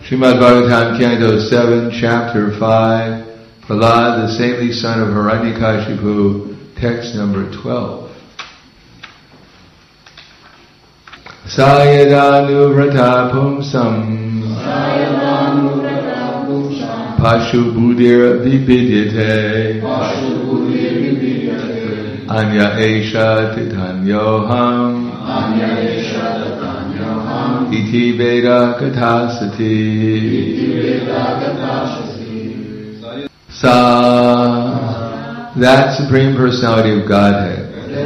Srimad Bhagavatam, Canto 7, Chapter 5, Prahlad, the saintly son of Hiranyakashipu, text number 12. Sayadanu pumsam Pashu buddhir vividyate Anya esha titanyoham Iti Veda Kathasati. Sa, that Supreme Personality of Godhead.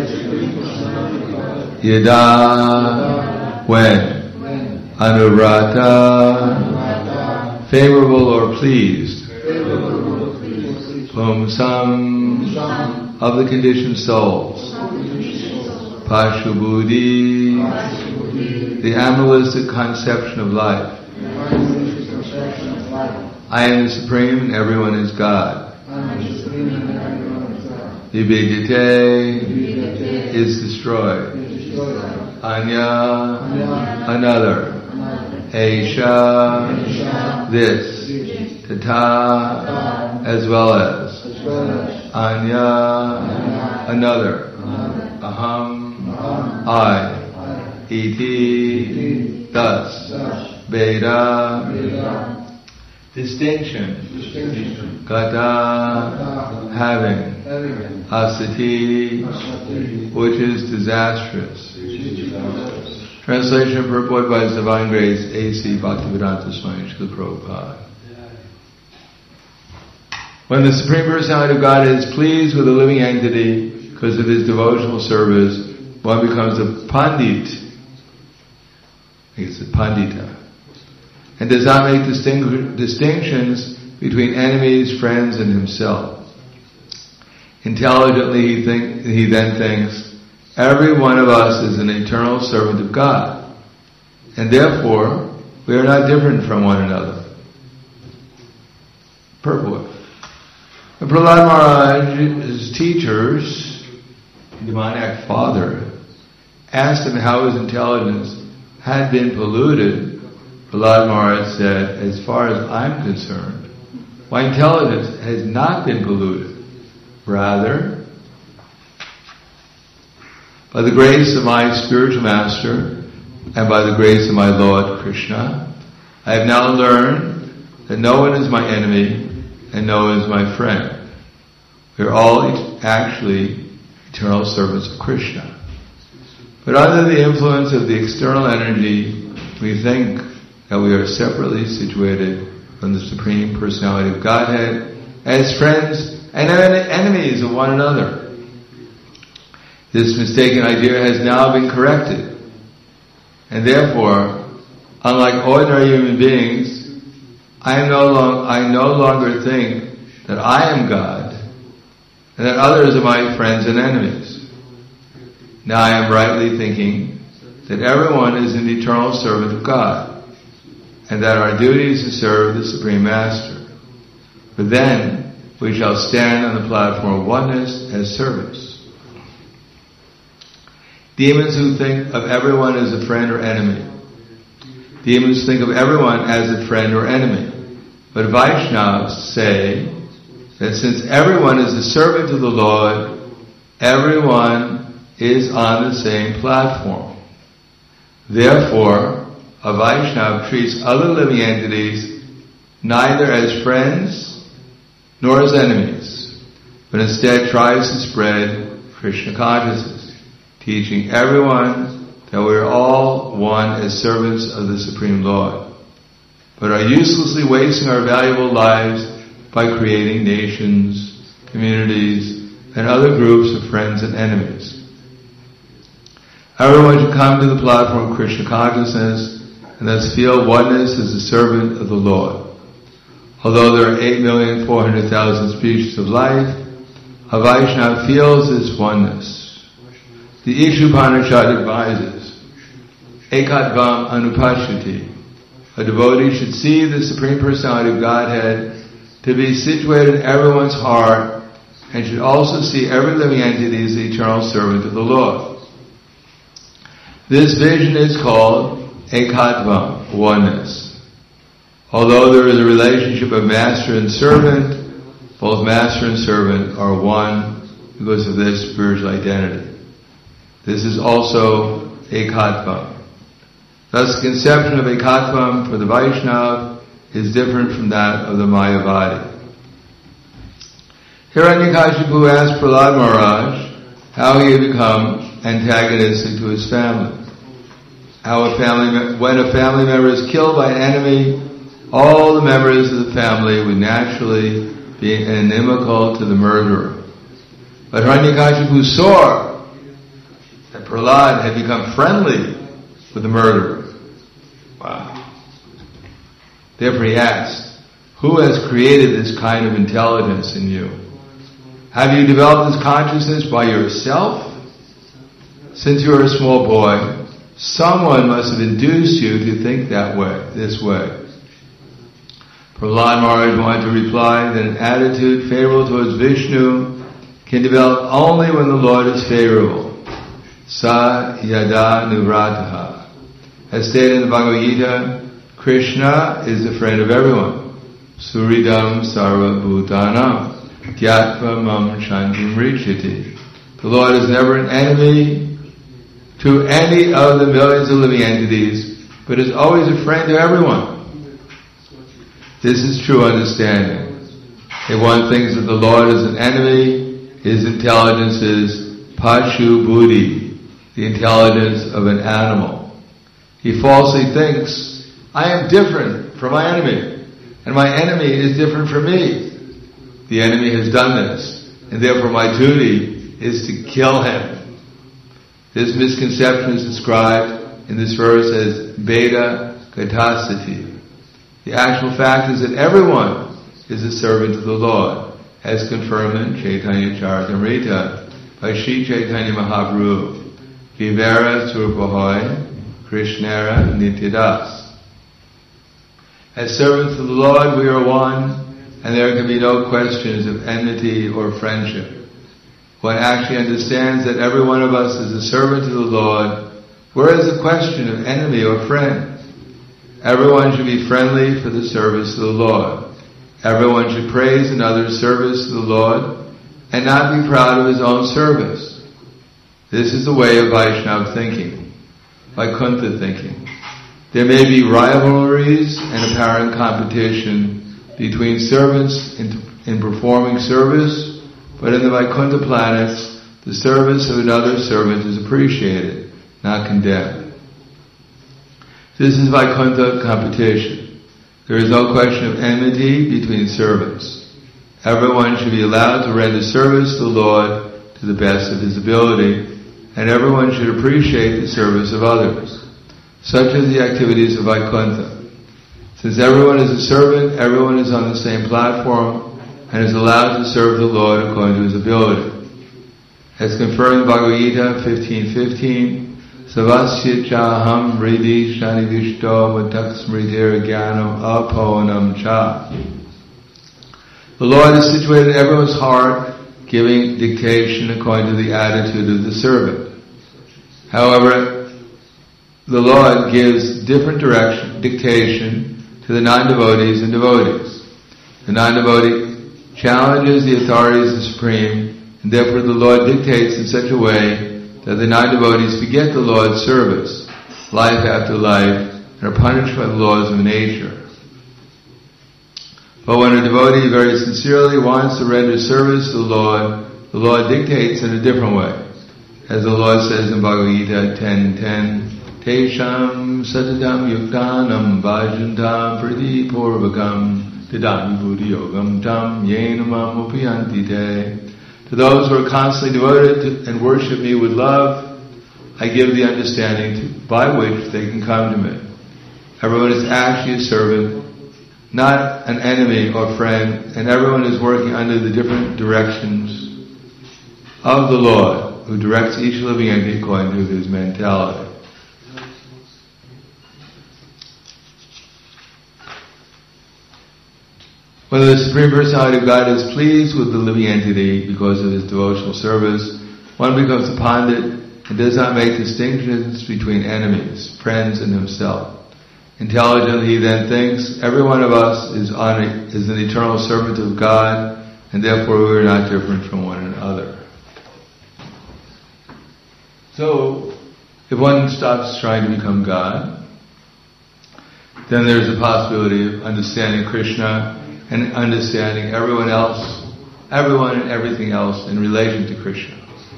Yada, when. Anuvrata, favorable or pleased. Pumsam, of the conditioned souls. Pashubuddhi, the animalistic conception of life. I am the Supreme and everyone is God. Vividyate is destroyed. Anya, another. Esha, this. Tata, as well as. Anya, another. Aham, I. Iti, thus. Veda, distinction. Gata, having. Asati, which is disastrous. Translation and purport by His Divine Grace, A.C. Bhaktivedanta Swami Srila Prabhupada. When the Supreme Personality of God is pleased with a living entity because of his devotional service, one becomes a pandit. It's a pandita. And does not make distinctions between enemies, friends, and himself. Intelligently, he then thinks, every one of us is an eternal servant of God, and therefore, we are not different from one another. Purport. Prahlad Maharaj's teachers, the demoniac father, asked him how his intelligence had been polluted. Prahlad Maharaj said, as far as I'm concerned, my intelligence has not been polluted. Rather, by the grace of my spiritual master and by the grace of my Lord Krishna, I have now learned that no one is my enemy and no one is my friend. We are all actually eternal servants of Krishna. But under the influence of the external energy, we think that we are separately situated from the Supreme Personality of Godhead as friends and enemies of one another. This mistaken idea has now been corrected, and therefore, unlike ordinary human beings, I no longer think that I am God and that others are my friends and enemies. Now I am rightly thinking that everyone is an eternal servant of God, and that our duty is to serve the Supreme Master. But then, we shall stand on the platform of oneness as servants. Demons who think of everyone as a friend or enemy. Demons think of everyone as a friend or enemy. But Vaishnavas say that since everyone is a servant of the Lord, everyone is on the same platform. Therefore, a Vaishnava treats other living entities neither as friends nor as enemies, but instead tries to spread Krishna consciousness, teaching everyone that we are all one as servants of the Supreme Lord, but are uselessly wasting our valuable lives by creating nations, communities, and other groups of friends and enemies. Everyone should come to the platform of Krishna consciousness and thus feel oneness as a servant of the Lord. Although there are 8,400,000 species of life, a Vaishnava feels this oneness. The Ishupanishad advises, Ekatvam Anupashyati. A devotee should see the Supreme Personality of Godhead to be situated in everyone's heart and should also see every living entity as the eternal servant of the Lord. This vision is called Ekatvam, oneness. Although there is a relationship of master and servant, both master and servant are one because of their spiritual identity. This is also ekatvam. Thus, the conception of ekatvam for the Vaishnava is different from that of the Mayavadi. Hiranyakashipu asked Prahlad Maharaj how he had become antagonistic to his family. When a family member is killed by an enemy, all the members of the family would naturally be inimical to the murderer. But Hiranyakashipu saw that Prahlad had become friendly with the murderer. Wow. Therefore he asked, who has created this kind of intelligence in you? Have you developed this consciousness by yourself? Since you are a small boy, someone must have induced you to think this way. Prahlad Maharaj wanted to reply that an attitude favorable towards Vishnu can develop only when the Lord is favorable. Sa yada nuvrataha. As stated in the Bhagavad Gita, Krishna is the friend of everyone. Suridam sarva bhutanam gyatva mam shantim richati. The Lord is never an enemy to any of the millions of living entities, but is always a friend to everyone. This is true understanding. If one thinks that the Lord is an enemy, his intelligence is pashu buddhi, the intelligence of an animal. He falsely thinks, I am different from my enemy, and my enemy is different from me. The enemy has done this, and therefore my duty is to kill him. This misconception is described in this verse as Beda Gatasati. The actual fact is that everyone is a servant of the Lord, as confirmed in Chaitanya Charitamrita by Sri Chaitanya Mahaprabhu. Vivera Surpahoy Krishnara Nityadas. As servants of the Lord, we are one, and there can be no questions of enmity or friendship. One actually understands that every one of us is a servant of the Lord. Where is the question of enemy or friend? Everyone should be friendly for the service of the Lord. Everyone should praise another's service to the Lord and not be proud of his own service. This is the way of Vaishnava thinking, Vaikuntha thinking. There may be rivalries and apparent competition between servants in performing service, but in the Vaikuntha planets, the service of another servant is appreciated, not condemned. This is Vaikuntha competition. There is no question of enmity between servants. Everyone should be allowed to render service to the Lord to the best of his ability, and everyone should appreciate the service of others. Such are the activities of Vaikuntha. Since everyone is a servant, everyone is on the same platform and is allowed to serve the Lord according to his ability. As confirmed in Bhagavad Gita 15:15, Savasya chaham ridi shani vishto vatak smritir jnanam aponam cha. The Lord is situated in everyone's heart, giving dictation according to the attitude of the servant. However, the Lord gives different dictation to the non-devotees and devotees. The non-devotee challenges the authorities of the Supreme, and therefore the Lord dictates in such a way that the non-devotees forget the Lord's service, life after life, and are punished by the laws of nature. But when a devotee very sincerely wants to render service to the Lord dictates in a different way. As the Lord says in Bhagavad Gita 10:10, Tesham satadam yuktanam bhajantam priti purvakam didami buddhi yogam tam yenamam upayanti te. To those who are constantly devoted to and worship me with love, I give the understanding by which they can come to me. Everyone is actually a servant, not an enemy or friend, and everyone is working under the different directions of the Lord, who directs each living entity according to his mentality. Whether the Supreme Personality of God is pleased with the living entity because of his devotional service, one becomes a pandit and does not make distinctions between enemies, friends, and himself. Intelligently he then thinks, every one of us is an eternal servant of God, and therefore we are not different from one another. So, if one stops trying to become God, then there's a possibility of understanding Krishna and understanding everyone and everything else in relation to Krishna.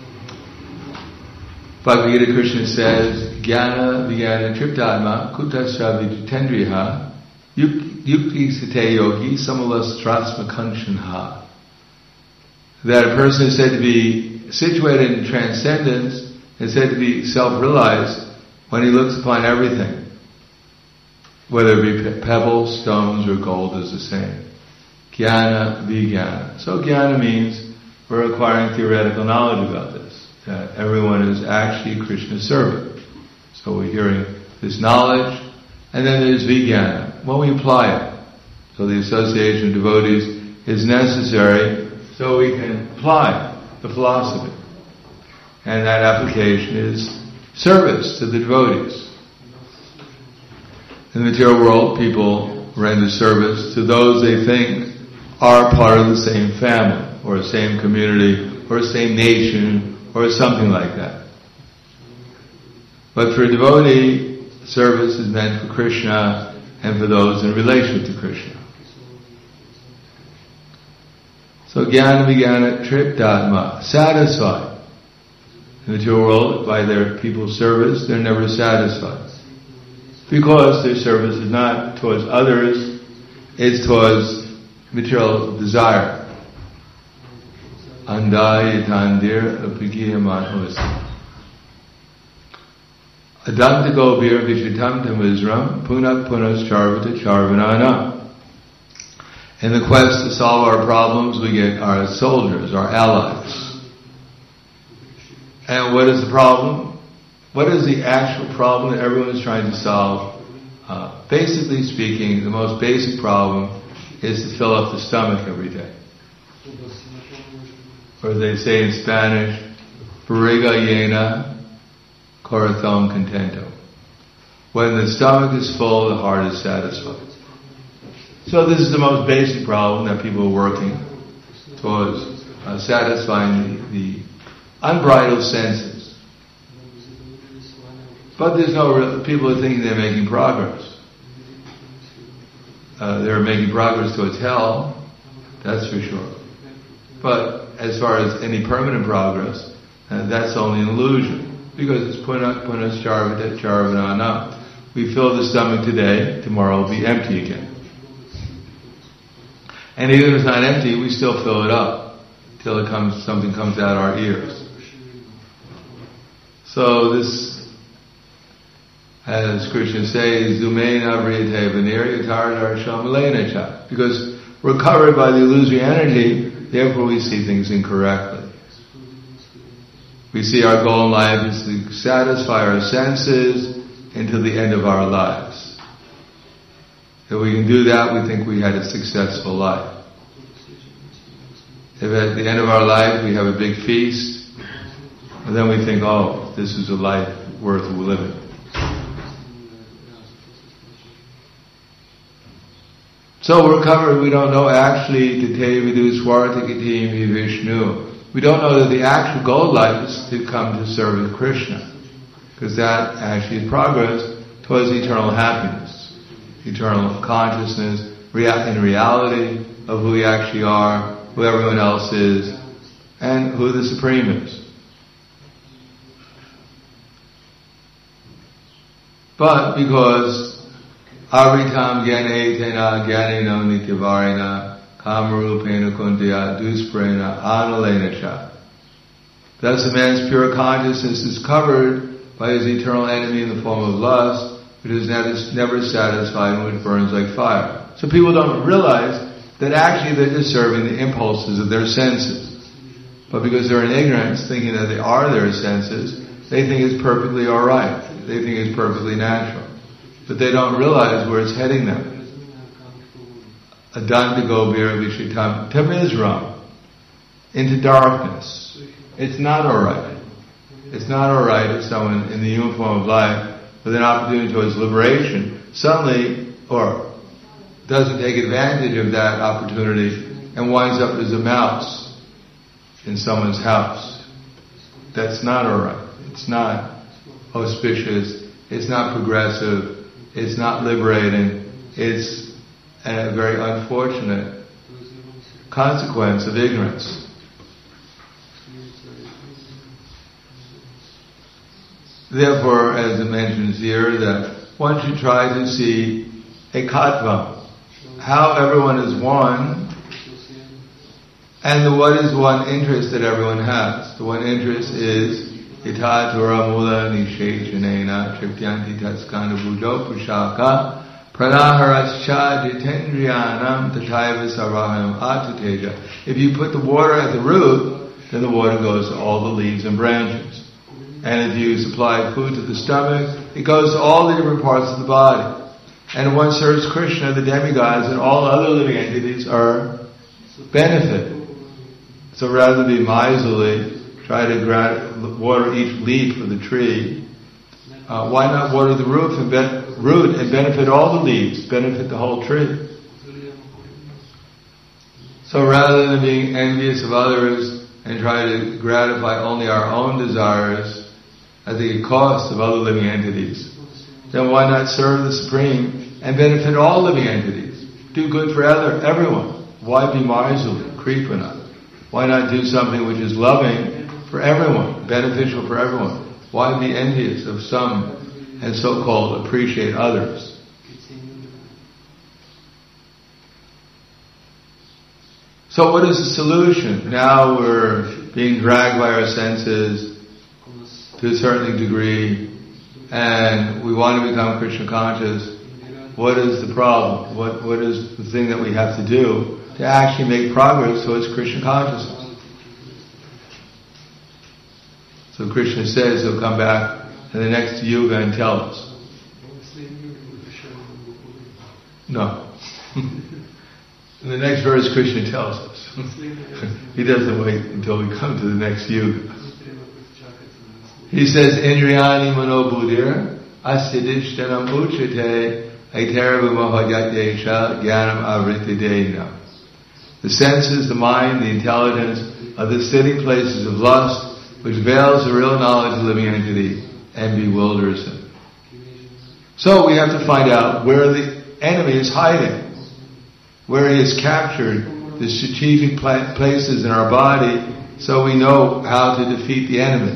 Bhagavad Gita, Krishna says, Jnana Vijnana Triptadma Kutasya Viditendriha Yukti Sate Yogi Samalastrasma Kanshanha. That a person is said to be situated in transcendence and said to be self-realized when he looks upon everything. Whether it be pebbles, stones, or gold is the same. Jnana Vijnana. So jnana means we're acquiring theoretical knowledge about this. That everyone is actually Krishna's servant. So we're hearing this knowledge, and then there's vijnana, when we apply it. So the association of devotees is necessary so we can apply the philosophy. And that application is service to the devotees. In the material world, people render service to those they think are part of the same family, or the same community, or the same nation, or something like that. But for a devotee, service is meant for Krishna and for those in relation to Krishna. So jnana vijnana triptadma, satisfied. In the material world, by their people's service, they're never satisfied. Because their service is not towards others, it's towards material desire. Andaya tandir apigiyaman Adanta gobir vishitam tamizram punak punas charvata charvanana. In the quest to solve our problems, we get our soldiers, our allies. And what is the problem? What is the actual problem that everyone is trying to solve? Basically speaking, the most basic problem is to fill up the stomach every day. Or they say in Spanish, barriga llena, corazón contento. When the stomach is full, the heart is satisfied. So this is the most basic problem that people are working towards satisfying the unbridled senses. But there's people are thinking they're making progress. They're making progress towards hell, that's for sure. But as far as any permanent progress, that's only an illusion. Because it's punas charvata charvanana. We fill the stomach today, tomorrow will be empty again. And even if it's not empty, we still fill it up till something comes out our ears. So this, as Krishna says, Zumena Vriyate Vanir Yataradar Shamalena Cha. Because we're covered by the illusory energy, therefore we see things incorrectly. We see our goal in life is to satisfy our senses until the end of our lives. If we can do that, we think we had a successful life. If at the end of our life we have a big feast, and then we think, oh, this is a life worth living. So we're covered, we don't know actually, Tate Vidu Swartakati Vishnu. We don't know that the actual goal of life is to come to serve Krishna. Because that actually is progress towards eternal happiness, eternal consciousness, in reality of who we actually are, who everyone else is, and who the Supreme is. But because Aritam Gyane Tena Gyanino Nityavarina Kamarupena Kuntya Dusprena Analena Cha. Thus a man's pure consciousness is covered by his eternal enemy in the form of lust, which is never satisfied and which burns like fire. So people don't realize that actually they're just serving the impulses of their senses. But because they're in ignorance, thinking that they are their senses, they think it's perfectly alright. They think it's perfectly natural. But they don't realize where it's heading them. Adanta Gobir Vishitam Tamizram, into darkness. It's not alright. It's not alright if someone in the human form of life with an opportunity towards liberation, suddenly, or doesn't take advantage of that opportunity and winds up as a mouse in someone's house. That's not alright. It's not auspicious. It's not progressive. It's not liberating. It's a very unfortunate consequence of ignorance. Therefore, as it mentions here, that one should try to see ekatvam, how everyone is one, and what is one interest that everyone has. The one interest is itatura mula nishechanena triptyanti tatskanda buddho pushaka pranaharascha jitendriyanam tataiva saraham atuteja. If you put the water at the root, then the water goes to all the leaves and branches. And if you supply food to the stomach, it goes to all the different parts of the body. And one serves Krishna, the demigods, and all other living entities are benefited. So rather than be miserly, try to water each leaf of the tree. Why not water the root and benefit all the leaves, benefit the whole tree? So rather than being envious of others and try to gratify only our own desires at the cost of other living entities, then why not serve the Supreme and benefit all living entities? Do good for everyone. Why be miserly, Kripana? Why not do something which is loving for everyone, beneficial for everyone? Why be envious of some and so-called appreciate others? So what is the solution? Now we're being dragged by our senses to a certain degree, and we want to become Krishna conscious. What is the problem? What is the thing that we have to do to actually make progress towards Krishna consciousness? So Krishna says he'll come back in the next yuga and tell us. No. In the next verse, Krishna tells us. He doesn't wait until we come to the next yuga. He says, Indriyani mano buddhir asidishtanam uchate aitaravu mahajatesha jnanam avritidena. The senses, the mind, the intelligence are the sitting places of lust, which veils the real knowledge of the living entity and bewilders him. So we have to find out where the enemy is hiding, where he has captured the strategic places in our body, so we know how to defeat the enemy.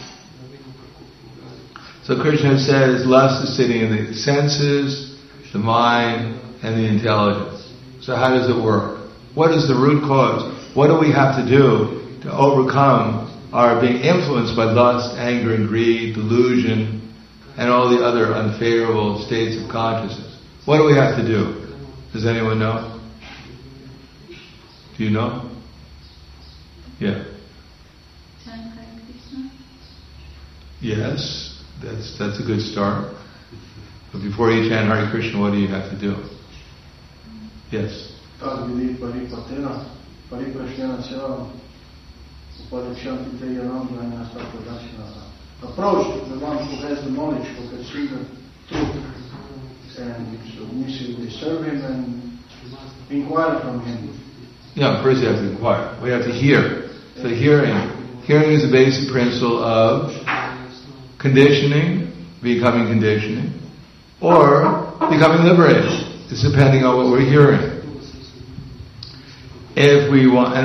So Krishna says lust is sitting in the senses, the mind, and the intelligence. So how does it work? What is the root cause? What do we have to do to overcome our being influenced by lust, anger, and greed, delusion, and all the other unfavorable states of consciousness? What do we have to do? Does anyone know? Do you know? Yeah. Yes. That's a good start. But before you chant Hare Krishna, what do you have to do? Yes. Approach the one who has the knowledge, who can see the truth, and we serve him and inquire from him. Yeah, first you have to inquire. We have to hear. So hearing is the basic principle of conditioning, becoming conditioning, or becoming liberated. It's depending on what we're hearing. If we want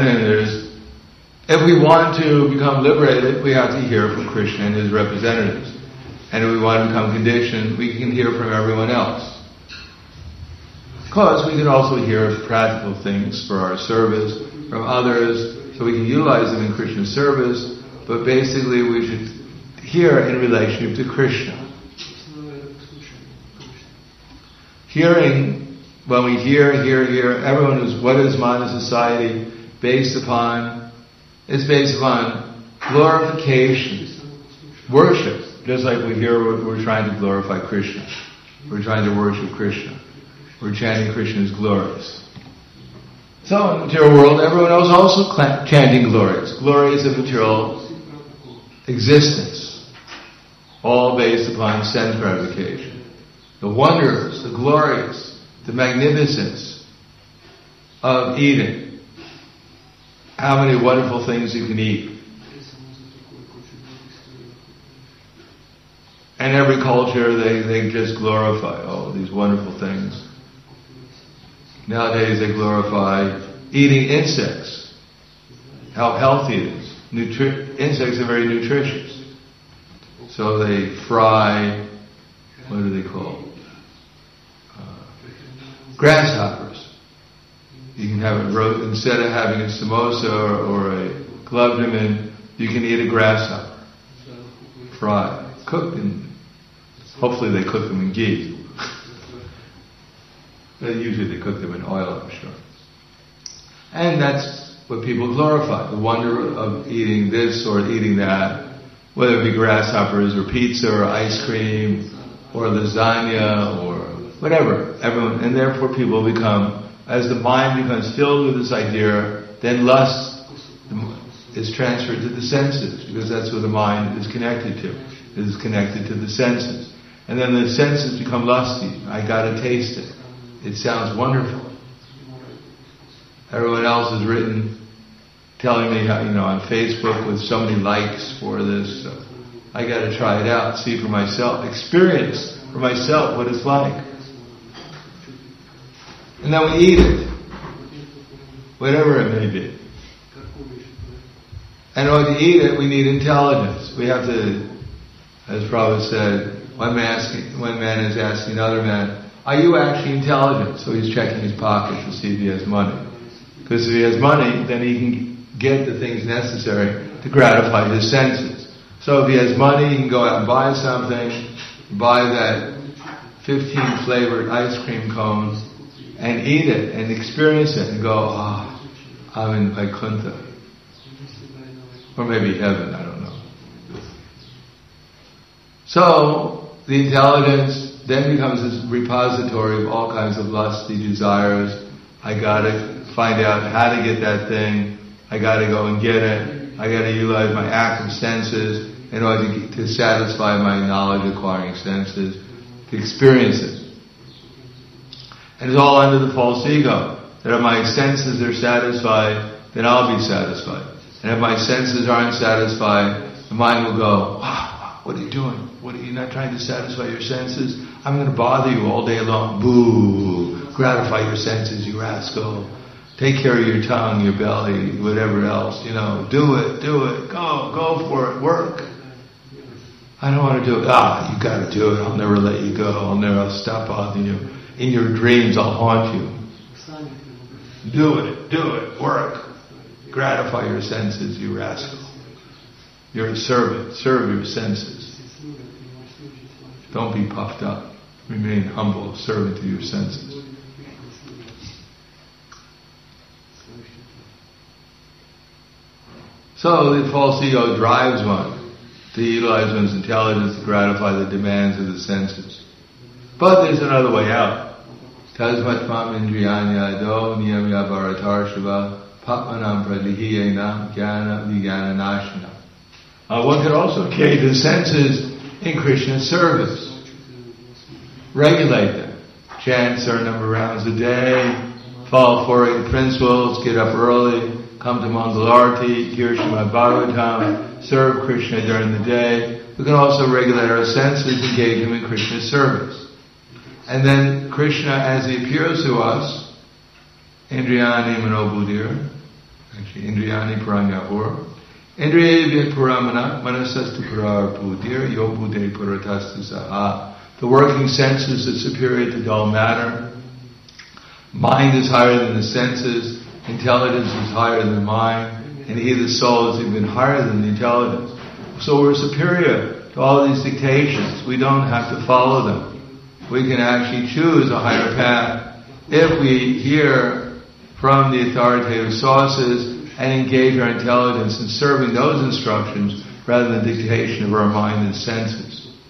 to become liberated, we have to hear from Krishna and his representatives. And if we want to become conditioned, we can hear from everyone else. Of course, we can also hear practical things for our service from others, so we can utilize them in Krishna's service, but basically we should hear in relationship to Krishna. Hearing, when we hear, everyone knows what is modern society based upon. It's based upon glorification, worship. Just like we hear, we're trying to glorify Krishna. We're trying to worship Krishna. We're chanting Krishna's glories. So in the material world, everyone else also chanting glories. Glories of material existence. all based upon sense gratification. The wonders, the glories, the magnificence of eating. How many wonderful things you can eat. And every culture, they just glorify, these wonderful things. Nowadays they glorify eating insects, how healthy it is. Insects are very nutritious. So they fry, what do they call grasshoppers. You can have it roast, instead of having a samosa or a gulab jamun, you can eat a grasshopper. Fried, cooked in, hopefully they cook them in ghee. But usually they cook them in oil, I'm sure. And that's what people glorify, the wonder of eating this or eating that, whether it be grasshoppers or pizza or ice cream or lasagna or whatever. Everyone, and therefore people become, as the mind becomes filled with this idea, then lust is transferred to the senses, because that's what the mind is connected to. It is connected to the senses. And then the senses become lusty. I gotta taste it. It sounds wonderful. Everyone else has written, telling me how, on Facebook with so many likes for this. So I gotta try it out, see for myself, experience for myself what it's like. And then we eat it. Whatever it may be. And in order to eat it, we need intelligence. We have to, as Prabhupada said, one man is asking another man, are you actually intelligent? So he's checking his pocket to see if he has money. Because if he has money, then he can get the things necessary to gratify his senses. So if he has money, he can go out and buy something, buy that 15 flavored ice cream cone, and eat it, and experience it, and go, I'm in Vaikuntha. Or maybe heaven, I don't know. So, the intelligence then becomes this repository of all kinds of lusty desires. I gotta find out how to get that thing. I gotta go and get it. I gotta utilize my active senses in order to satisfy my knowledge-acquiring senses, to experience it. And it's all under the false ego, that if my senses are satisfied, then I'll be satisfied. And if my senses aren't satisfied, the mind will go, what are you doing? What are you not trying to satisfy your senses? I'm going to bother you all day long. Boo! Gratify your senses, you rascal. Take care of your tongue, your belly, whatever else. Do it. Go for it. Work. I don't want to do it. You got to do it. I'll never let you go. I'll stop bothering you. In your dreams, I'll haunt you. Do it. Work. Gratify your senses, you rascal. You're a servant. Serve your senses. Don't be puffed up. Remain humble, servant to your senses. So the false ego drives one to utilize one's intelligence to gratify the demands of the senses. But there's another way out. Tasmat mam indriyanya do niyamya bharatarshava patmanam pradihiyena jnana vijnana nashana. One could also engage the senses in Krishna's service. Regulate them. Chant a certain number of rounds a day, follow 4 8 principles, get up early, come to Mangalarti, hear Srimad Bhagavatam, serve Krishna during the day. We can also regulate our senses, engage him in Krishna's service. And then Krishna, as he appears to us, Indriyani Manobuddhir, actually Indriyani Paranyavur, Indriya Puramana, Manasastu Parar Buddhir, Yobuddhe Puratastu Saha. The working senses are superior to dull matter. Mind is higher than the senses. Intelligence is higher than the mind. And he, the soul, is even higher than the intelligence. So we're superior to all these dictations. We don't have to follow them. We can actually choose a higher path if we hear from the authoritative sources and engage our intelligence in serving those instructions rather than the dictation of our mind and senses.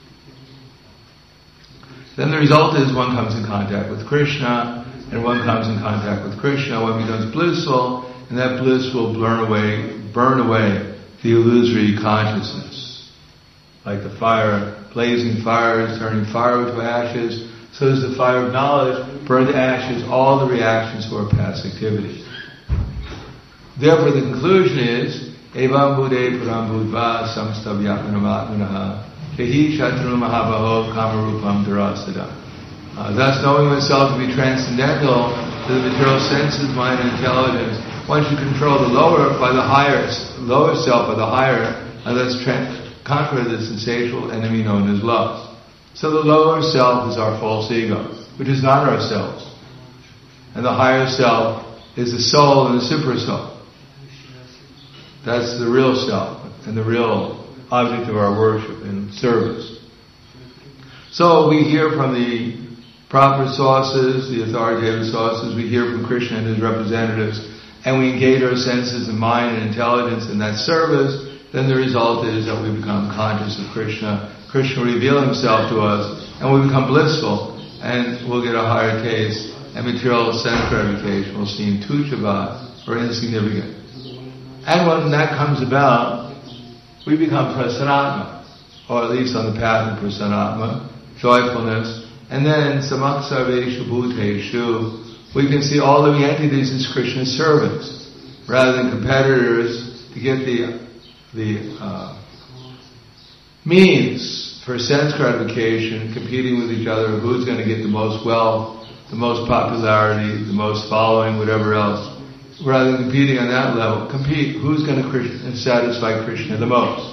Then the result is one comes in contact with Krishna, and one comes in contact with Krishna, one becomes blissful, and that bliss will burn away the illusory consciousness Like the fire, blazing fire is turning fire to ashes, so does the fire of knowledge burn to ashes all the reactions to our past activities. Therefore the conclusion is, Evam Bude Puram Budva Samstavyatmanam Atmanaha Kehi Shatru Mahabaho Kamarupam Dharasada. Thus, knowing oneself to be transcendental to the material senses, mind, and intelligence, one should control the lower self by the higher, and thus conquer the sensational enemy known as lust. So the lower self is our false ego, which is not ourselves. And the higher self is the soul and the super soul. That's the real self and the real object of our worship and service. So we hear from the proper sources, the authoritative sources, we hear from Krishna and his representatives, and we engage our senses and mind and intelligence in that service, then the result is that we become conscious of Krishna. Krishna will reveal himself to us, and we become blissful, and we'll get a higher taste, and material sense gratification will seem tuchava or insignificant. And when that comes about, we become prasanatma, or at least on the path of prasanatma, joyfulness, and then samaksarveshu bhuteshu, we can see all living entities as Krishna's servants, rather than competitors to get the means for sense gratification, competing with each other, who's going to get the most wealth, the most popularity, the most following, whatever else. Rather than competing on that level, compete, who's going to satisfy Krishna the most.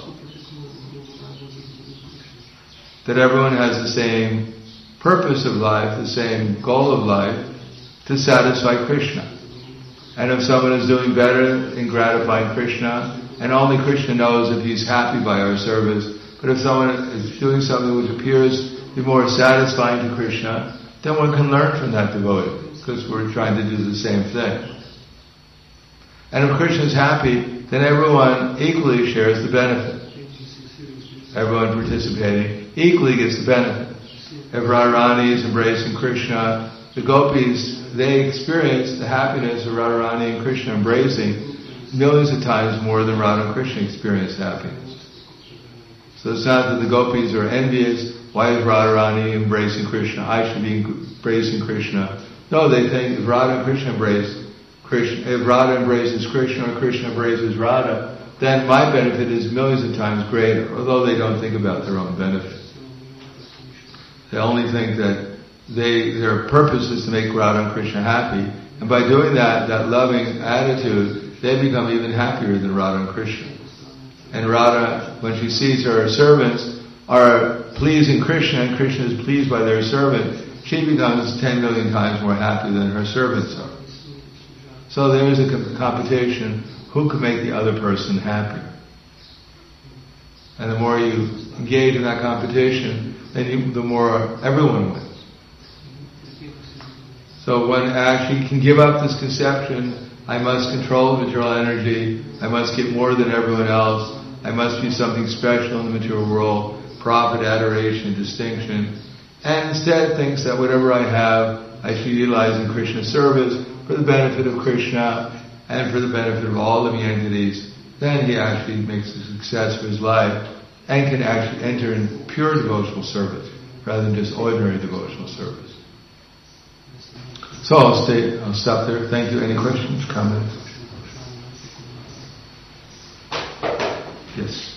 That everyone has the same purpose of life, the same goal of life, to satisfy Krishna. And if someone is doing better in gratifying Krishna, and only Krishna knows if he's happy by our service, but if someone is doing something which appears to be more satisfying to Krishna, then one can learn from that devotee, because we're trying to do the same thing. And if Krishna is happy, then everyone equally shares the benefit. Everyone participating equally gets the benefit. If Radharani is embracing Krishna, the gopis, they experience the happiness of Radharani and Krishna embracing millions of times more than Radha and Krishna experience happiness. So it's not that the gopis are envious, why is Radharani embracing Krishna? I should be embracing Krishna. No, they think if Radha and Krishna embrace Krishna, if Radha embraces Krishna or Krishna embraces Radha, then my benefit is millions of times greater, although they don't think about their own benefit. They only think that their purpose is to make Radha and Krishna happy, and by doing that loving attitude, they become even happier than Radha and Krishna. And Radha, when she sees her servants are pleasing Krishna, and Krishna is pleased by their servant, she becomes 10 million times more happy than her servants are. So there is a competition, who can make the other person happier? And the more you engage in that competition, then the more everyone wins. So one actually can give up this conception, I must control material energy, I must get more than everyone else, I must be something special in the material world, profit, adoration, distinction, and instead thinks that whatever I have, I should utilize in Krishna's service for the benefit of Krishna and for the benefit of all living entities. Then he actually makes a success for his life and can actually enter in pure devotional service rather than just ordinary devotional service. So I'll stop there. Thank you. Any questions, comments? Yes.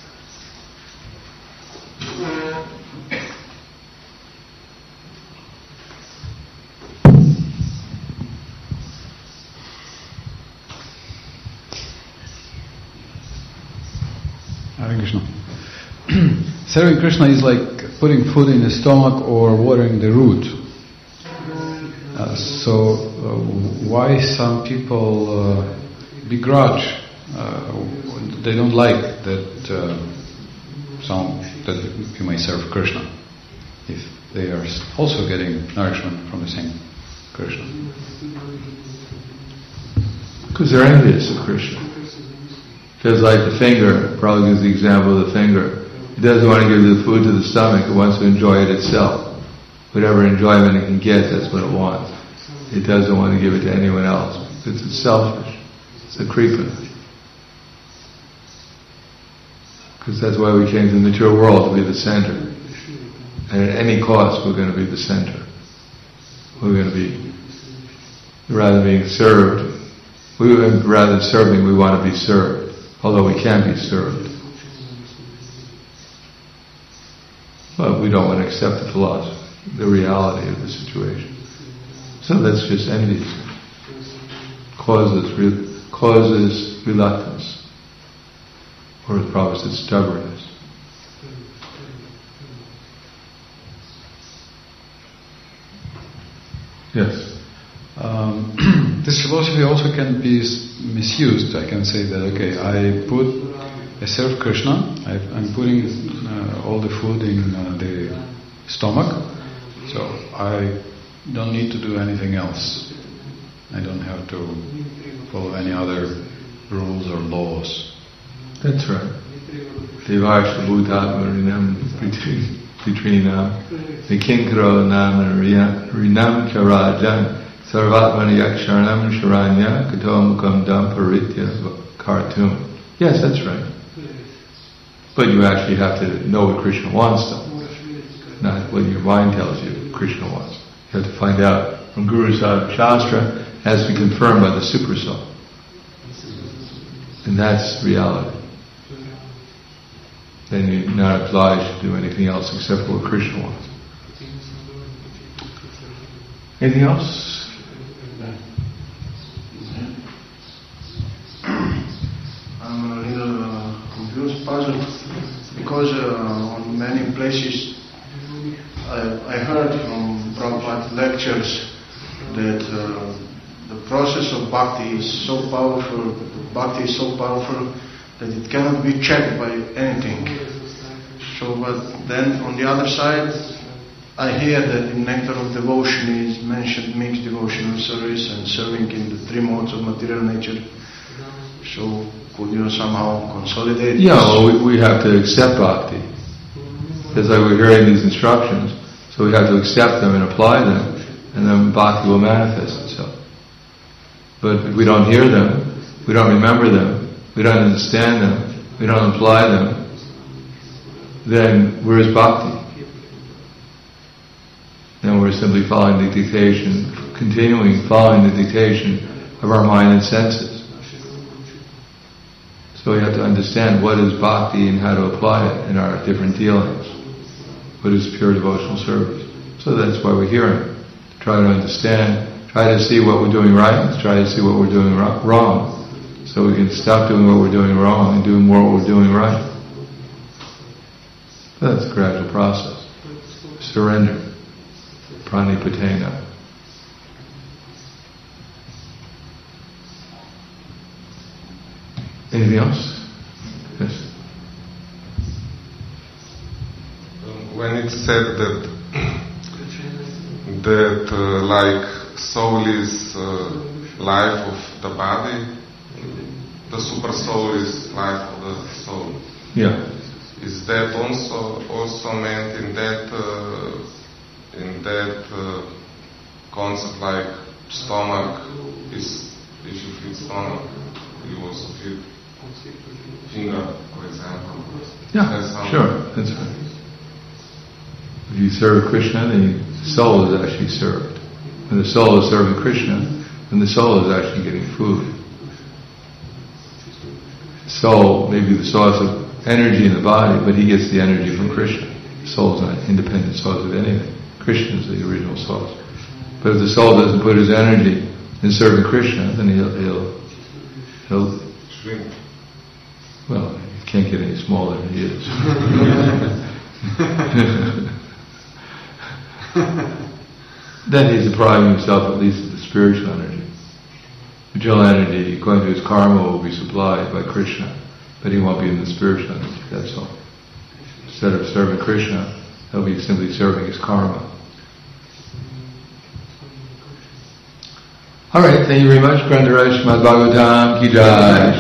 Hare Krishna. Serving Krishna is like putting food in the stomach or watering the root. Why some people begrudge? They don't like that that you may serve Krishna if they are also getting nourishment from the same Krishna. Because they're envious of Krishna. Just like the finger, probably gives the example of the finger. It doesn't want to give the food to the stomach, it wants to enjoy it itself. Whatever enjoyment it can get, that's what it wants. It doesn't want to give it to anyone else. It's selfish. It's a creeper. Because that's why we came to the material world, to be the center. And at any cost, we're going to be the center. We're going to be, rather than being served, rather than serving, we want to be served, although we can be served. But we don't want to accept the philosophy, the reality of the situation. So that's just envy. Causes reluctance. Or as Prabhupada said, stubbornness. Yes. This philosophy also can be misused. I can say that, okay, I serve Krishna, I'm putting all the food in the stomach, so I don't need to do anything else. I don't have to follow any other rules or laws. That's right. Devarsha Bhutatma Rinam Nikinkaro Nama Rinam Karajan Sarvatmani Yaksharanam Sharanya Katomukam Damparitya Kartum. Yes, that's right. But you actually have to know what Krishna wants, though. Not what your mind tells you Krishna wants. You have to find out from Guru Shastra, has to be confirmed by the Super Soul. And that's reality. Then you're not obliged to do anything else except what Krishna wants. Anything else? I'm a little confused, puzzled, because on many places I heard from Prabhupada lectures that the process of bhakti is so powerful, that it cannot be checked by anything. So, but then on the other side, I hear that in Nectar of Devotion is mentioned mixed devotional service and serving in the three modes of material nature. So, could you somehow consolidate this? Yeah, well, we have to accept bhakti. It's like we're hearing these instructions, so we have to accept them and apply them, and then bhakti will manifest itself. But if we don't hear them, we don't remember them, we don't understand them, we don't apply them, then where is bhakti? Then we're simply following the dictation, continuing following the dictation of our mind and senses. So we have to understand what is bhakti and how to apply it in our different dealings. What is pure devotional service? So that's why we're hearing. Try to understand, try to see what we're doing right, try to see what we're doing wrong. So we can stop doing what we're doing wrong and do more what we're doing right. That's a gradual process. Surrender. Pranipatena. Anything else? Yes. When it's said that like soul is life of the body, the super soul is life of the soul. Yeah. Is that also meant in that concept, like stomach is, if you feed stomach, you also feed finger, for example. Yeah, sure, that's right. If you serve Krishna, the soul is actually served. When the soul is serving Krishna, then the soul is actually getting food. Soul may be the source of energy in the body, but he gets the energy from Krishna. The soul is not an independent source of anything. Krishna is the original source. But if the soul doesn't put his energy in serving Krishna, then he'll shrink. Well, he can't get any smaller than he is. Then he's depriving himself at least of the spiritual energy. Material energy, according to his karma, will be supplied by Krishna, but he won't be in the spiritual energy, that's all. Instead of serving Krishna, he'll be simply serving his karma. Alright, thank you very much. Grantaraj Srimad Bhagavatam Ki Jai.